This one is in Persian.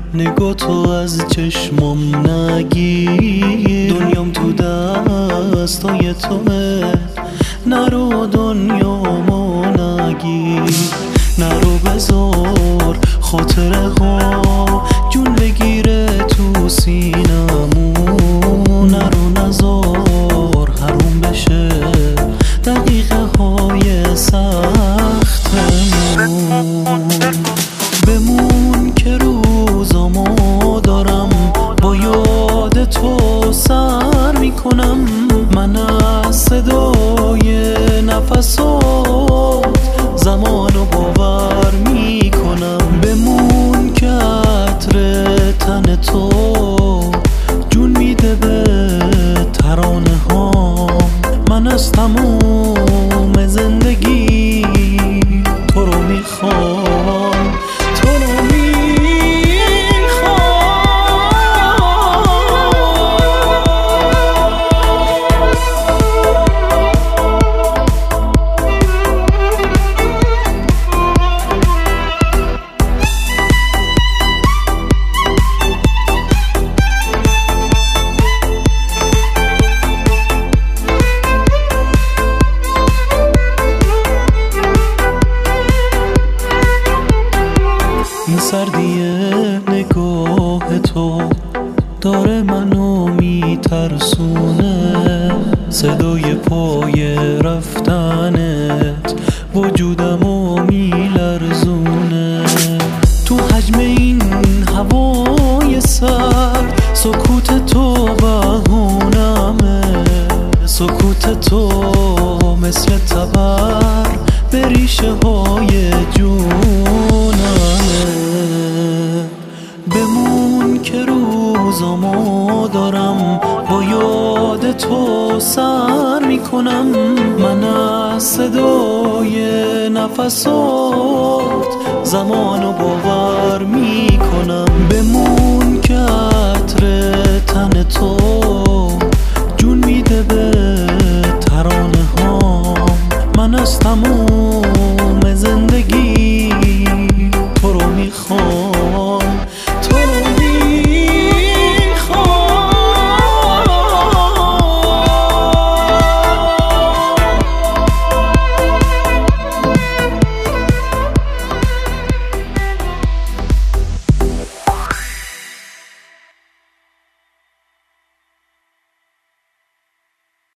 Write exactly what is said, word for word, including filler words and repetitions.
نگاه تو از چشمام نگیر، دنیام تو دستای توه، نرو دنیامو نگیر، نرو بذار خاطره ها جون بگیره تو سینمون، نرو نذار حروم بشه دقیقه های سختمون، بمون که روزامو دارم با یاد تو سر میکنم، من از صدای نفسات زمانو باور میکنم، بمون که عطر تن تو جون میده به ترانه ها، من از تموم زندگی تو رو میخوام، تو رو این سردی نگاه تو داره منو میترسونه، صدای پای رفتنت وجودمو میلرزونه، تو حجم این هوای سرد سکوت تو بهونمه، سکوت تو مثل تبر به ریشه های جونمه، بمون که روزامو دارم با یاد تو سر میکنم، من از صدای نفسات زمانو باور میکنم، بمون که عطر تن تو جون میده به ترانه ها، من از تموم